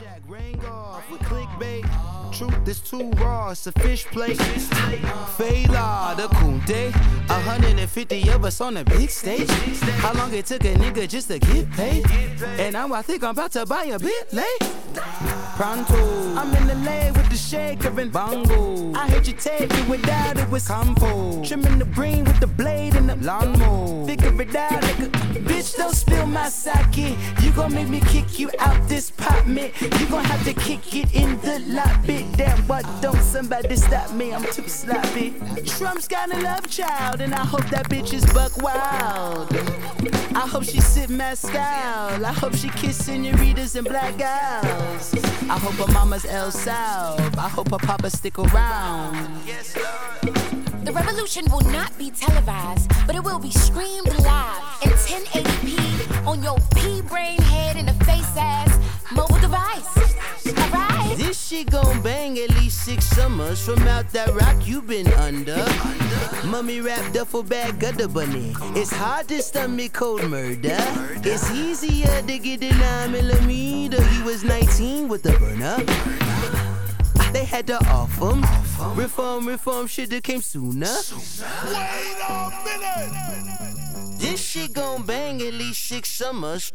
Jack rang off with clickbait. Truth is too raw, it's a fish plate. Fela, the Kunde, 150 of us on a big stage. How long it took a nigga just to get paid? And now I think I'm about to buy a Bentley. Pronto, I'm in the lane with the shaker and bongo. I heard you take it without it was compo. Trimming the green with the blade and the lawnmower. Figure it out, nigga. Bitch, don't spill my sake. You gon' make me kick you out this pot, man. You gon' have to kick it in the lobby. Damn, why don't somebody stop me? I'm too sloppy. Trump's got a love child, and I hope that bitch is buck wild. I hope she sip Mezcal. I hope she kiss senoritas and black gals. I hope her mama's El Sal. I hope her papa stick around. Yes, Lord. The revolution will not be televised, but it will be streamed live in 1080p on your pea-brain head in a face-ass mobile device. Alright? This shit gon' bang at least 6 summers. From out that rock you been under. Mummy rap duffel bag gutter bunny. It's hard to stomach cold murder. It's easier to get the 9mm. He was 19 with the burner. They had to off him. Reform shoulda came sooner. Wait a minute! This shit gon' bang at least 6 summers.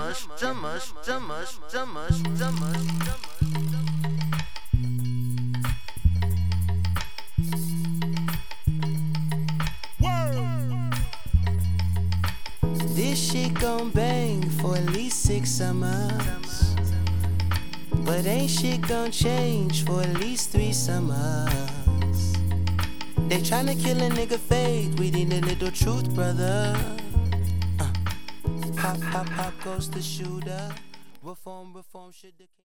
This shit gon' bang for at least 6 summers. But ain't shit gon' change for at least 3 summers. They tryna kill a nigga faith, we need a little truth, brother. Pop goes the shooter. Reform should